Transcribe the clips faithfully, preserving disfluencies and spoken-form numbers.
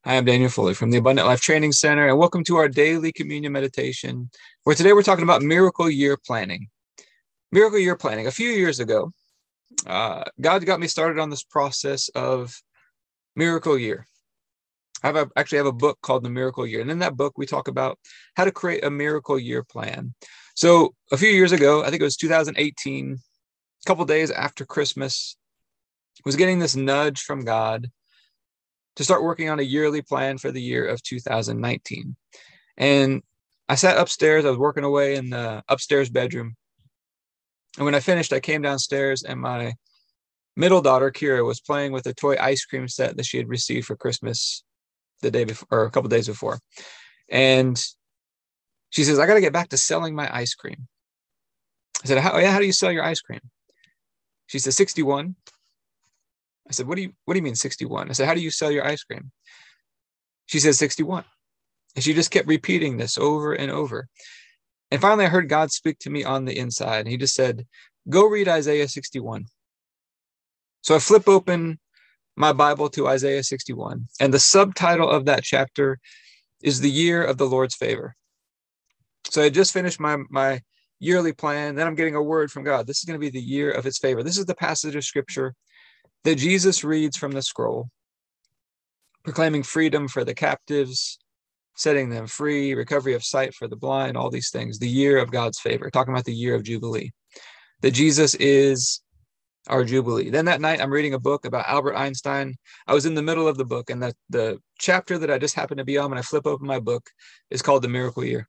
Hi, I'm Daniel Fuller from the Abundant Life Training Center, and welcome to our daily communion meditation, where today we're talking about miracle year planning. Miracle year planning. A few years ago, uh, God got me started on this process of miracle year. I have a, actually have a book called The Miracle Year, and in that book, we talk about how to create a miracle year plan. So a few years ago, I think it was two thousand eighteen, a couple days after Christmas, I was getting this nudge from God to start working on a yearly plan for the year of two thousand nineteen. And I sat upstairs, I was working away in the upstairs bedroom. And when I finished, I came downstairs and my middle daughter, Kira, was playing with a toy ice cream set that she had received for Christmas the day before, or a couple days before. And she says, I got to get back to selling my ice cream. I said, how, yeah, how do you sell your ice cream? She said, sixty-one. I said, what do you, what do you mean sixty-one? I said, how do you sell your ice cream? She said, sixty-one. And she just kept repeating this over and over. And finally, I heard God speak to me on the inside. And he just said, go read Isaiah sixty-one. So I flip open my Bible to Isaiah sixty-one. And the subtitle of that chapter is the year of the Lord's favor. So I just finished my, my yearly plan. Then I'm getting a word from God. This is going to be the year of his favor. This is the passage of scripture that Jesus reads from the scroll, proclaiming freedom for the captives, setting them free, recovery of sight for the blind, all these things, the year of God's favor, talking about the year of Jubilee, that Jesus is our Jubilee. Then that night, I'm reading a book about Albert Einstein. I was in the middle of the book, and the, the chapter that I just happened to be on when I flip open my book is called The Miracle Year.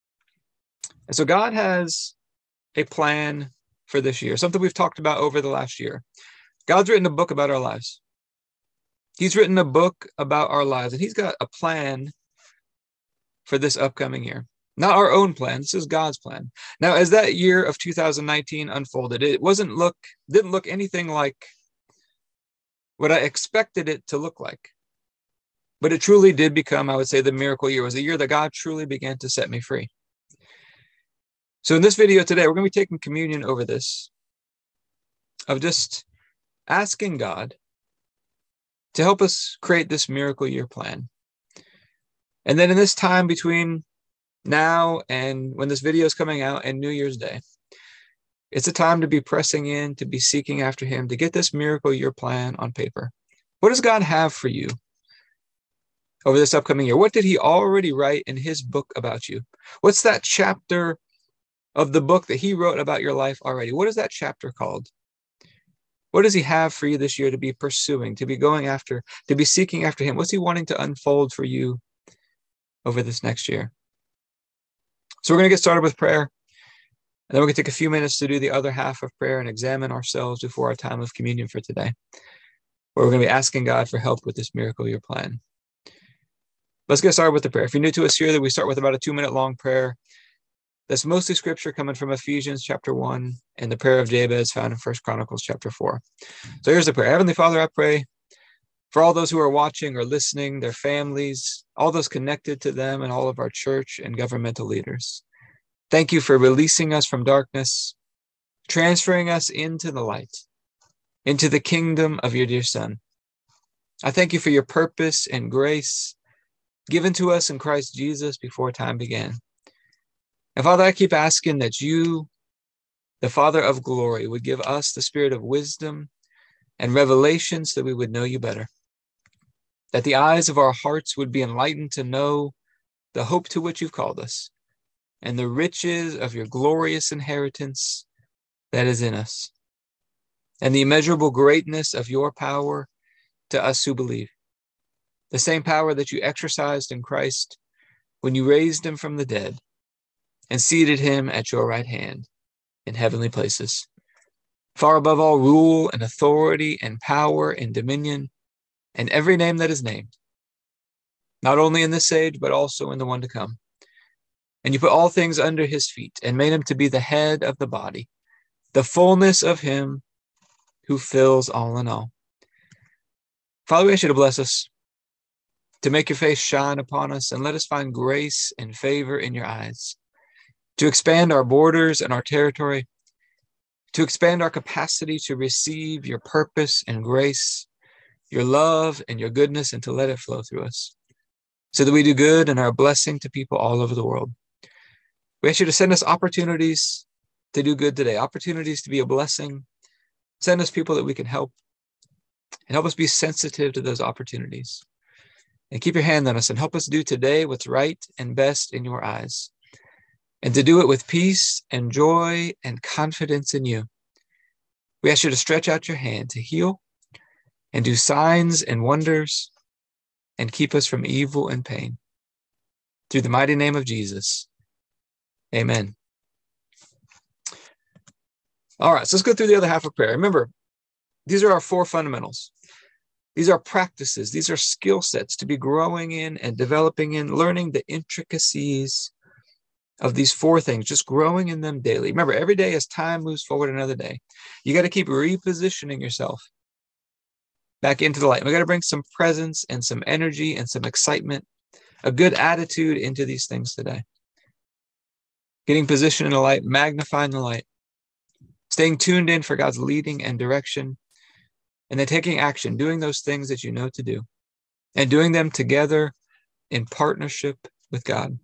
And so God has a plan for this year, something we've talked about over the last year. God's written a book about our lives. He's written a book about our lives, and he's got a plan for this upcoming year. Not our own plan. This is God's plan. Now, as that year of two thousand nineteen unfolded, it wasn't look, didn't look anything like what I expected it to look like. But it truly did become, I would say, the miracle year. It was a year that God truly began to set me free. So in this video today, we're going to be taking communion over this, of just asking God to help us create this miracle year plan. And then in this time between now and when this video is coming out and New Year's Day, it's a time to be pressing in, to be seeking after him, to get this miracle year plan on paper. What does God have for you over this upcoming year? What did he already write in his book about you? What's that chapter of the book that he wrote about your life already? What is that chapter called? What does he have for you this year to be pursuing, to be going after, to be seeking after him? What's he wanting to unfold for you over this next year? So we're going to get started with prayer. And then we're going to take a few minutes to do the other half of prayer and examine ourselves before our time of communion for today, where we're going to be asking God for help with this miracle year plan. Let's get started with the prayer. If you're new to us here, that we start with about a two-minute long prayer. That's mostly scripture coming from Ephesians chapter one and the prayer of Jabez found in First Chronicles chapter four. So here's the prayer. Heavenly Father, I pray for all those who are watching or listening, their families, all those connected to them, and all of our church and governmental leaders. Thank you for releasing us from darkness, transferring us into the light, into the kingdom of your dear Son. I thank you for your purpose and grace given to us in Christ Jesus before time began. And Father, I keep asking that you, the Father of glory, would give us the spirit of wisdom and revelation so that we would know you better. That the eyes of our hearts would be enlightened to know the hope to which you've called us and the riches of your glorious inheritance that is in us and the immeasurable greatness of your power to us who believe. The same power that you exercised in Christ when you raised him from the dead and seated him at your right hand in heavenly places, far above all rule and authority and power and dominion and every name that is named, not only in this age, but also in the one to come. And you put all things under his feet and made him to be the head of the body, the fullness of him who fills all in all. Father, we ask you to bless us, to make your face shine upon us, and let us find grace and favor in your eyes, to expand our borders and our territory, to expand our capacity to receive your purpose and grace, your love and your goodness, and to let it flow through us. so that we do good and are a blessing to people all over the world. We ask you to send us opportunities to do good today, opportunities to be a blessing. Send us people that we can help, and help us be sensitive to those opportunities. And keep your hand on us and help us do today what's right and best in your eyes, and to do it with peace and joy and confidence in you. We ask you to stretch out your hand to heal and do signs and wonders and keep us from evil and pain. Through the mighty name of Jesus, amen. All right, so let's go through the other half of prayer. Remember, these are our four fundamentals. These are practices. These are skill sets to be growing in and developing in, learning the intricacies of these four things, just growing in them daily. Remember, every day as time moves forward another day, you got to keep repositioning yourself back into the light. We got to bring some presence and some energy and some excitement, a good attitude into these things today. Getting positioned in the light, magnifying the light, staying tuned in for God's leading and direction, and then taking action, doing those things that you know to do, and doing them together in partnership with God.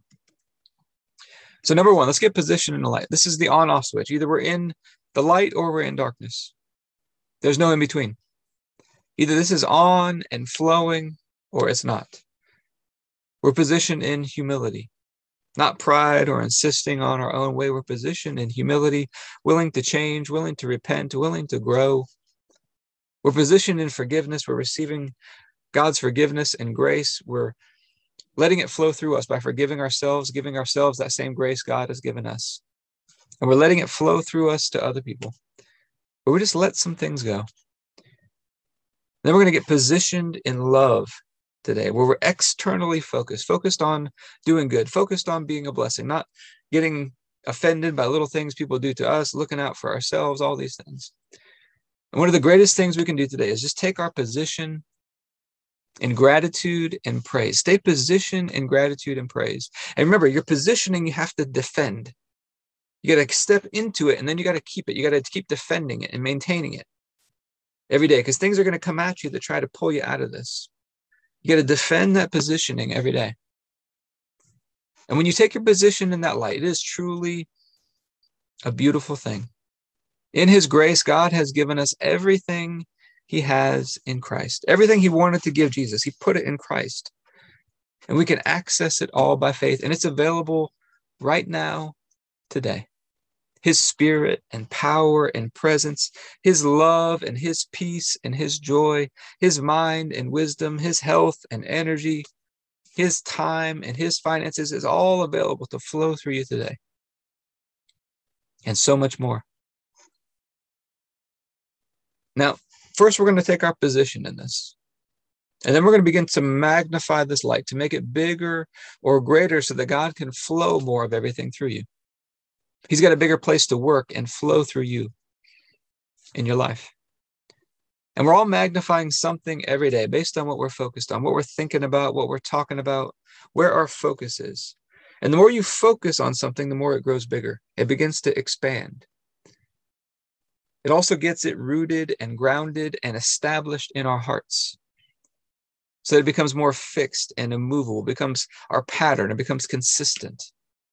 So number one, let's get positioned in the light. This is the on-off switch. Either we're in the light or we're in darkness. There's no in between. Either this is on and flowing or it's not. We're positioned in humility, not pride or insisting on our own way. We're positioned in humility, willing to change, willing to repent, willing to grow. We're positioned in forgiveness. We're receiving God's forgiveness and grace. We're letting it flow through us by forgiving ourselves, giving ourselves that same grace God has given us. And we're letting it flow through us to other people. But we just let some things go. Then we're going to get positioned in love today, where we're externally focused, focused on doing good, focused on being a blessing, not getting offended by little things people do to us, looking out for ourselves, all these things. And one of the greatest things we can do today is just take our position in gratitude and praise. Stay positioned in gratitude and praise. And remember, your positioning, you have to defend. You got to step into it, and then you got to keep it. You got to keep defending it and maintaining it every day, because things are going to come at you that try to pull you out of this. You got to defend that positioning every day. And when you take your position in that light, it is truly a beautiful thing. In his grace, God has given us everything he has in Christ. Everything he wanted to give Jesus, he put it in Christ. And we can access it all by faith. And it's available right now, today. His spirit and power and presence, his love and his peace and his joy, his mind and wisdom, his health and energy, his time and his finances is all available to flow through you today. And so much more. Now, first, we're going to take our position in this. And then we're going to begin to magnify this light, to make it bigger or greater so that God can flow more of everything through you. He's got a bigger place to work and flow through you in your life. And we're all magnifying something every day based on what we're focused on, what we're thinking about, what we're talking about, where our focus is. And the more you focus on something, the more it grows bigger. It begins to expand. It also gets it rooted and grounded and established in our hearts. So that it becomes more fixed and immovable, it becomes our pattern, it becomes consistent.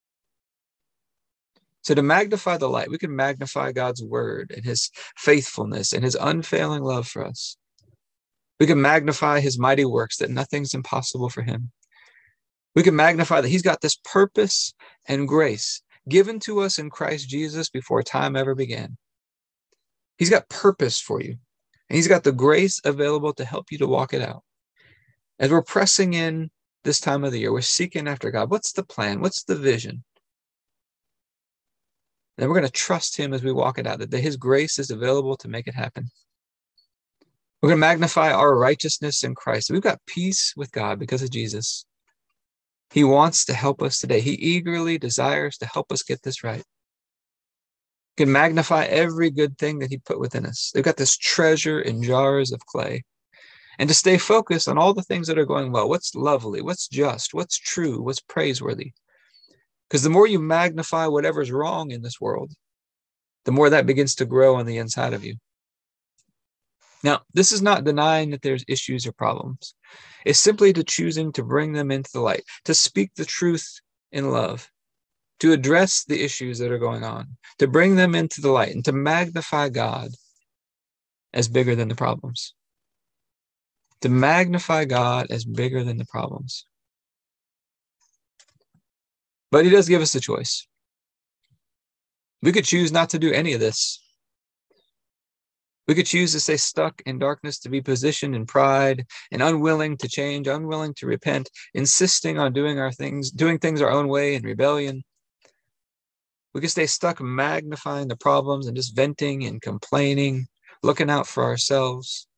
So to magnify the light, we can magnify God's word and his faithfulness and his unfailing love for us. We can magnify his mighty works, that nothing's impossible for him. We can magnify that he's got this purpose and grace given to us in Christ Jesus before time ever began. He's got purpose for you, and he's got the grace available to help you to walk it out. As we're pressing in this time of the year, we're seeking after God. What's the plan? What's the vision? Then we're going to trust him as we walk it out, that his grace is available to make it happen. We're going to magnify our righteousness in Christ. We've got peace with God because of Jesus. He wants to help us today. He eagerly desires to help us get this right. We can magnify every good thing that he put within us. They've got this treasure in jars of clay. And to stay focused on all the things that are going well. What's lovely? What's just? What's true? What's praiseworthy? Because the more you magnify whatever's wrong in this world, the more that begins to grow on the inside of you. Now, this is not denying that there's issues or problems. It's simply to choosing to bring them into the light, to speak the truth in love, to address the issues that are going on, to bring them into the light, and to magnify God as bigger than the problems. To magnify God as bigger than the problems. But he does give us a choice. We could choose not to do any of this. We could choose to stay stuck in darkness, to be positioned in pride and unwilling to change, unwilling to repent, insisting on doing our things, doing things our own way in rebellion. We could stay stuck magnifying the problems and just venting and complaining, looking out for ourselves,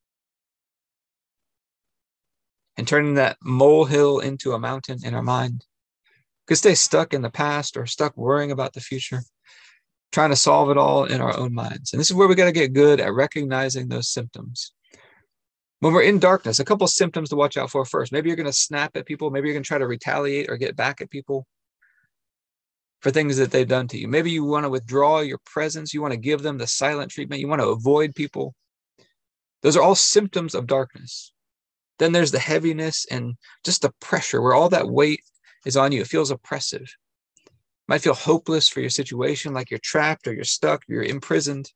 and turning that molehill into a mountain in our mind. We could stay stuck in the past or stuck worrying about the future, trying to solve it all in our own minds. And this is where we got to get good at recognizing those symptoms. When we're in darkness, a couple of symptoms to watch out for first. Maybe you're going to snap at people. Maybe you're going to try to retaliate or get back at people for things that they've done to you. Maybe you want to withdraw your presence. You want to give them the silent treatment. You want to avoid people. Those are all symptoms of darkness. Then there's the heaviness and just the pressure where all that weight is on you. It feels oppressive. Might feel hopeless for your situation, like you're trapped or you're stuck, you're imprisoned.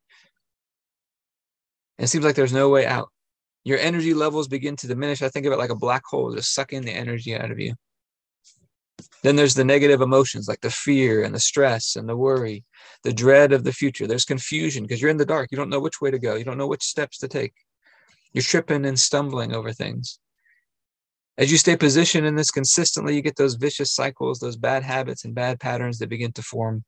And it seems like there's no way out. Your energy levels begin to diminish. I think of it like a black hole just sucking the energy out of you. Then there's the negative emotions like the fear and the stress and the worry, the dread of the future. There's confusion because you're in the dark. You don't know which way to go. You don't know which steps to take. You're tripping and stumbling over things. As you stay positioned in this consistently, you get those vicious cycles, those bad habits and bad patterns that begin to form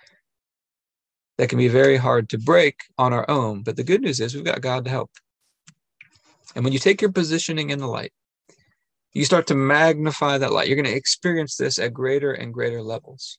that can be very hard to break on our own. But the good news is we've got God to help. And when you take your positioning in the light, you start to magnify that light. You're going to experience this at greater and greater levels.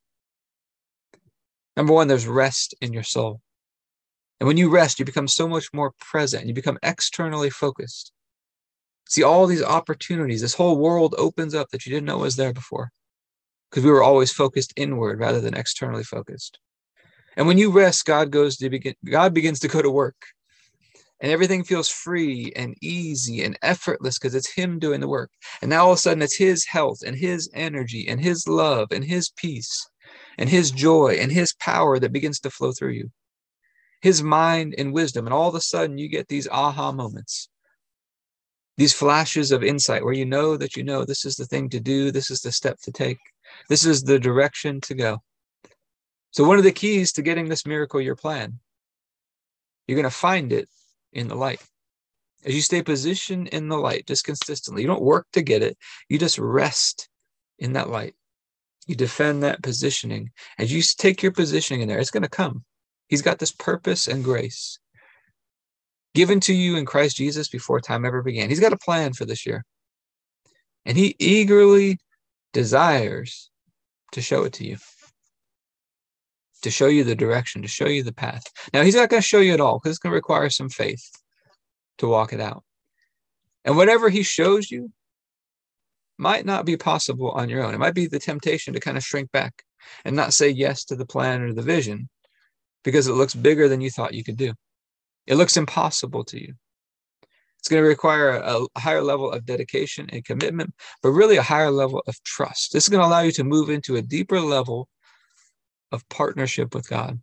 Number one, there's rest in your soul. And when you rest, you become so much more present. You become externally focused. See all these opportunities, this whole world opens up that you didn't know was there before because we were always focused inward rather than externally focused. And when you rest, God goes to begin, God begins to go to work and everything feels free and easy and effortless because it's him doing the work. And now all of a sudden it's his health and his energy and his love and his peace and his joy and his power that begins to flow through you. His mind and wisdom. And all of a sudden you get these aha moments. These flashes of insight where you know that you know this is the thing to do, this is the step to take, this is the direction to go. So one of the keys to getting this miracle year plan, you're going to find it in the light. As you stay positioned in the light just consistently, you don't work to get it, you just rest in that light. You defend that positioning. As you take your positioning in there, it's going to come. He's got this purpose and grace given to you in Christ Jesus before time ever began. He's got a plan for this year. And he eagerly desires to show it to you. To show you the direction, to show you the path. Now, he's not going to show you it all because it's going to require some faith to walk it out. And whatever he shows you might not be possible on your own. It might be the temptation to kind of shrink back and not say yes to the plan or the vision because it looks bigger than you thought you could do. It looks impossible to you. It's going to require a, a higher level of dedication and commitment, but really a higher level of trust. This is going to allow you to move into a deeper level of partnership with God.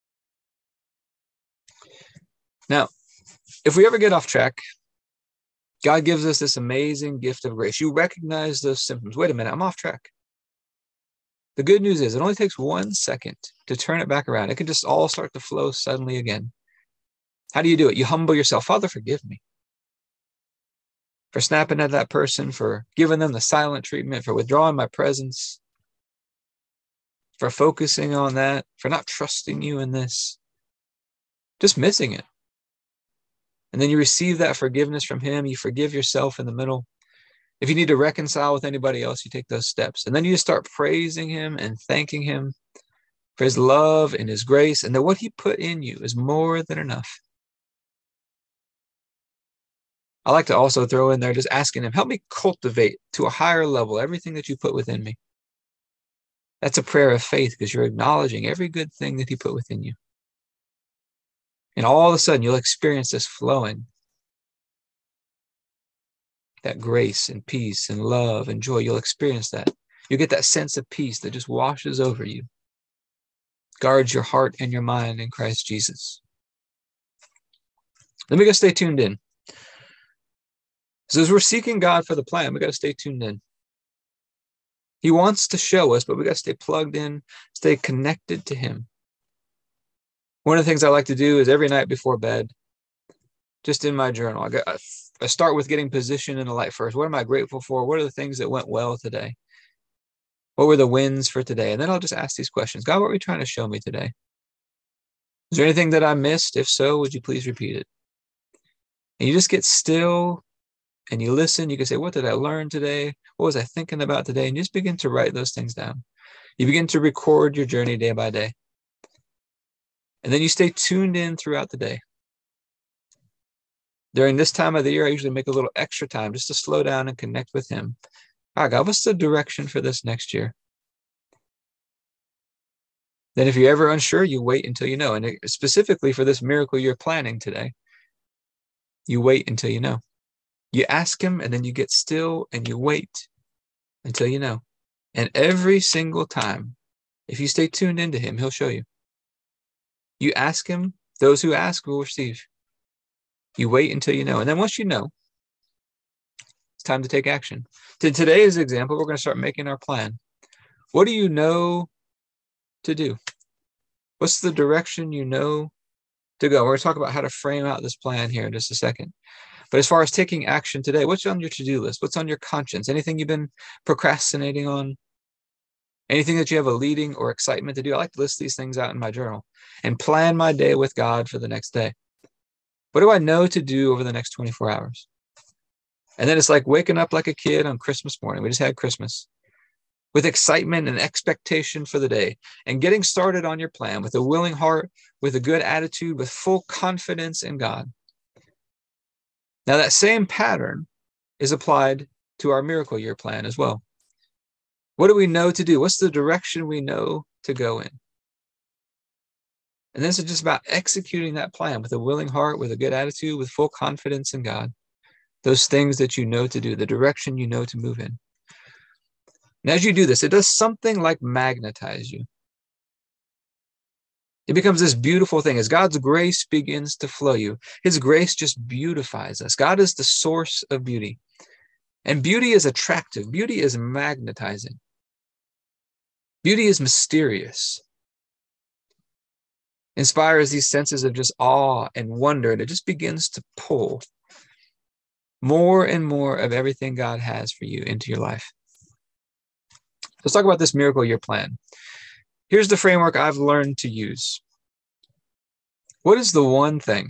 Now, if we ever get off track, God gives us this amazing gift of grace. You recognize those symptoms. Wait a minute, I'm off track. The good news is it only takes one second to turn it back around. It can just all start to flow suddenly again. How do you do it? You humble yourself. Father, forgive me for snapping at that person, for giving them the silent treatment, for withdrawing my presence, for focusing on that, for not trusting you in this, just missing it. And then you receive that forgiveness from him. You forgive yourself in the middle. If you need to reconcile with anybody else, you take those steps. And then you just start praising him and thanking him for his love and his grace, and that what he put in you is more than enough. I like to also throw in there just asking him, help me cultivate to a higher level everything that you put within me. That's a prayer of faith because you're acknowledging every good thing that he put within you. And all of a sudden, you'll experience this flowing that grace and peace and love and joy. You'll experience that. You'll get that sense of peace that just washes over you. Guards your heart and your mind in Christ Jesus. Then we got to stay tuned in. So as we're seeking God for the plan, we got to stay tuned in. He wants to show us, but we got to stay plugged in, stay connected to him. One of the things I like to do is every night before bed, just in my journal, I, got, I start with getting positioned in the light first. What am I grateful for? What are the things that went well today? What were the wins for today? And then I'll just ask these questions. God, what are you trying to show me today? Is there anything that I missed? If so, would you please repeat it? And you just get still and you listen. You can say, what did I learn today? What was I thinking about today? And you just begin to write those things down. You begin to record your journey day by day. And then you stay tuned in throughout the day. During this time of the year, I usually make a little extra time just to slow down and connect with him. All right, God, what's the direction for this next year? Then if you're ever unsure, you wait until you know. And specifically for this miracle you're planning today, you wait until you know. You ask him, and then you get still and you wait until you know. And every single time, if you stay tuned into him, he'll show you. You ask him, those who ask will receive. You wait until you know. And then once you know, it's time to take action. To today's example, we're going to start making our plan. What do you know to do? What's the direction you know to go? We're going to talk about how to frame out this plan here in just a second. But as far as taking action today, what's on your to-do list? What's on your conscience? Anything you've been procrastinating on? Anything that you have a leading or excitement to do? I like to list these things out in my journal and plan my day with God for the next day. What do I know to do over the next twenty-four hours? And then it's like waking up like a kid on Christmas morning. We just had Christmas. With excitement and expectation for the day, and getting started on your plan with a willing heart, with a good attitude, with full confidence in God. Now that same pattern is applied to our miracle year plan as well. What do we know to do? What's the direction we know to go in? And this is just about executing that plan with a willing heart, with a good attitude, with full confidence in God. Those things that you know to do, the direction you know to move in. And as you do this, it does something like magnetize you. It becomes this beautiful thing. As God's grace begins to flow you, his grace just beautifies us. God is the source of beauty. And beauty is attractive. Beauty is magnetizing. Beauty is mysterious. Inspires these senses of just awe and wonder, and it just begins to pull more and more of everything God has for you into your life. Let's talk about this miracle year plan. Here's the framework I've learned to use. What is the one thing?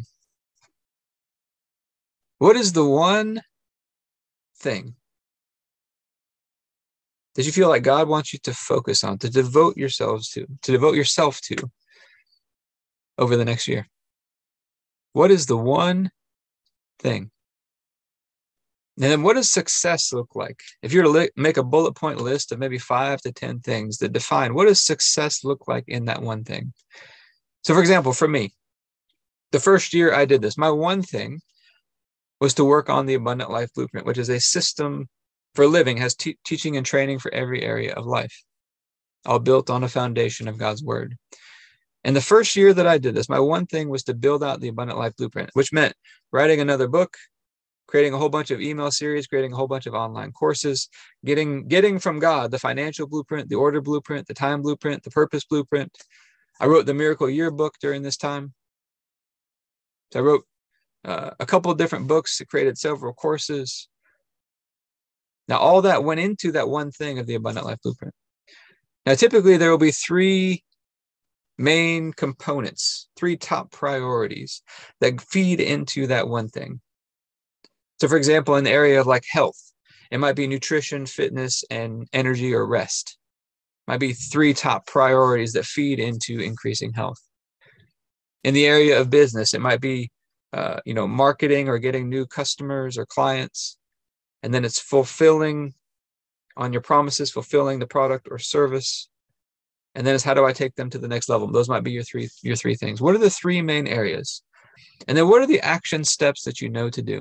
What is the one thing that you feel like God wants you to focus on, to devote yourselves to, to devote yourself to over the next year? What is the one thing? And then what does success look like? If you're to li- make a bullet point list of maybe five to ten things that define what does success look like in that one thing? So for example, for me, the first year I did this, my one thing was to work on the Abundant Life Blueprint, which is a system for living, has te- teaching and training for every area of life, all built on a foundation of God's word. And the first year that I did this, my one thing was to build out the Abundant Life Blueprint, which meant writing another book, creating a whole bunch of email series, creating a whole bunch of online courses, getting, getting from God the financial blueprint, the order blueprint, the time blueprint, the purpose blueprint. I wrote the Miracle Yearbook during this time. So I wrote uh, a couple of different books, created several courses. Now, all that went into that one thing of the Abundant Life Blueprint. Now, typically there will be three main components, three top priorities that feed into that one thing. So for example, in the area of like health, it might be nutrition, fitness, and energy or rest. It might be three top priorities that feed into increasing health. In the area of business, it might be, uh, you know, marketing or getting new customers or clients. And then it's fulfilling on your promises, fulfilling the product or service. And then it's how do I take them to the next level? Those might be your three, your three things. What are the three main areas? And then what are the action steps that you know to do?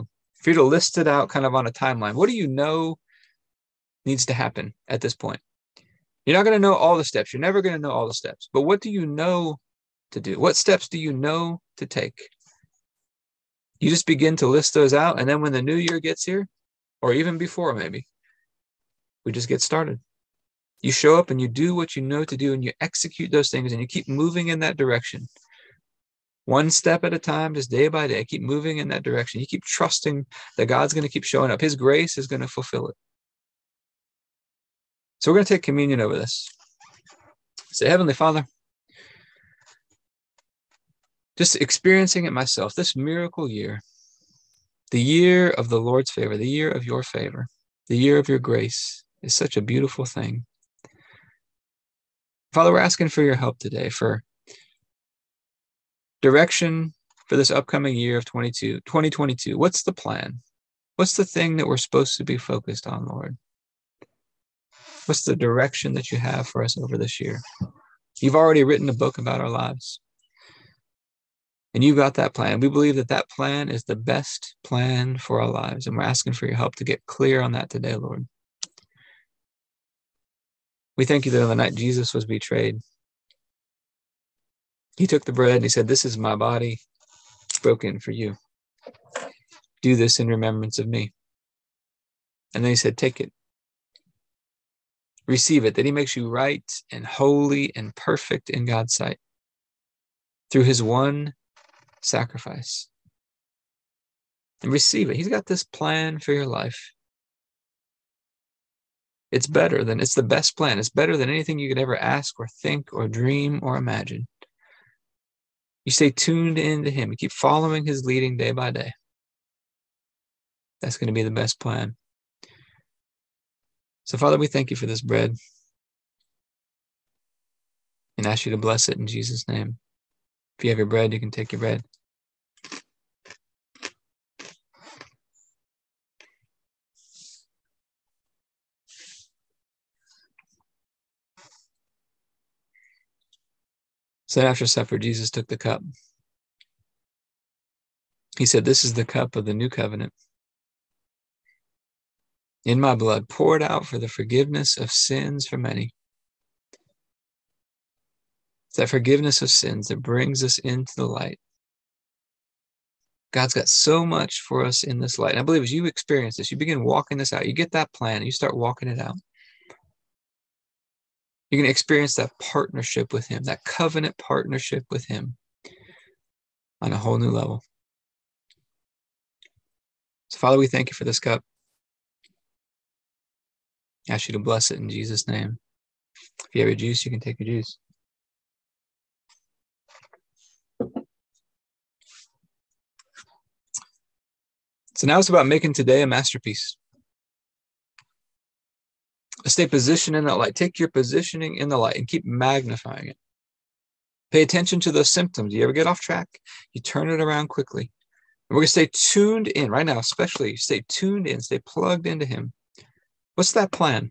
for you to list it out kind of on a timeline. What do you know needs to happen at this point? You're not going to know all the steps. You're never going to know all the steps. But what do you know to do? What steps do you know to take? You just begin to list those out. And then when the new year gets here, or even before maybe, we just get started. You show up and you do what you know to do, and you execute those things, and you keep moving in that direction. One step at a time, just day by day, keep moving in that direction. You keep trusting that God's going to keep showing up. His grace is going to fulfill it. So we're going to take communion over this. Say, Heavenly Father, just experiencing it myself, this miracle year, the year of the Lord's favor, the year of your favor, the year of your grace is such a beautiful thing. Father, we're asking for your help today, for direction for this upcoming year of twenty twenty-two. What's the plan? What's the thing that we're supposed to be focused on, Lord? What's the direction that you have for us over this year? You've already written a book about our lives, and you've got that plan. We believe that that plan is the best plan for our lives, and we're asking for your help to get clear on that today, Lord. We thank you that on the night Jesus was betrayed, he took the bread and he said, "This is my body broken for you. Do this in remembrance of me." And then he said, "Take it. Receive it," that he makes you right and holy and perfect in God's sight through his one sacrifice. And receive it. He's got this plan for your life. It's better than, it's the best plan. It's better than anything you could ever ask or think or dream or imagine. You stay tuned into him. You keep following his leading day by day. That's going to be the best plan. So, Father, we thank you for this bread and ask you to bless it in Jesus' name. If you have your bread, you can take your bread. So after supper, Jesus took the cup. He said, "This is the cup of the new covenant in my blood, poured out for the forgiveness of sins for many." It's that forgiveness of sins that brings us into the light. God's got so much for us in this light. And I believe as you experience this, you begin walking this out, you get that plan, and you start walking it out. You're going to experience that partnership with him, that covenant partnership with him on a whole new level. So, Father, we thank you for this cup. I ask you to bless it in Jesus' name. If you have your juice, you can take your juice. So now it's about making today a masterpiece. Stay positioned in that light. Take your positioning in the light and keep magnifying it. Pay attention to those symptoms. You ever get off track? You turn it around quickly. And we're going to stay tuned in right now, especially stay tuned in, stay plugged into him. What's that plan?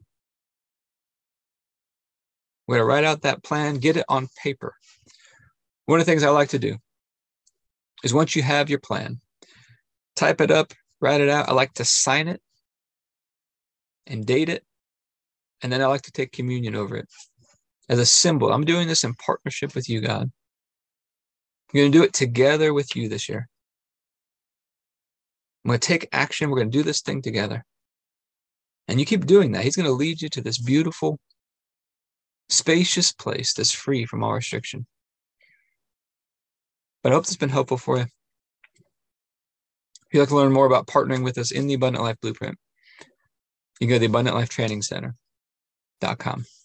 We're going to write out that plan, get it on paper. One of the things I like to do is once you have your plan, type it up, write it out. I like to sign it and date it. And then I like to take communion over it as a symbol. I'm doing this in partnership with you, God. I'm going to do it together with you this year. I'm going to take action. We're going to do this thing together. And you keep doing that. He's going to lead you to this beautiful, spacious place that's free from all restriction. But I hope this has been helpful for you. If you'd like to learn more about partnering with us in the Abundant Life Blueprint, you can go to the Abundant Life Training Center dot com.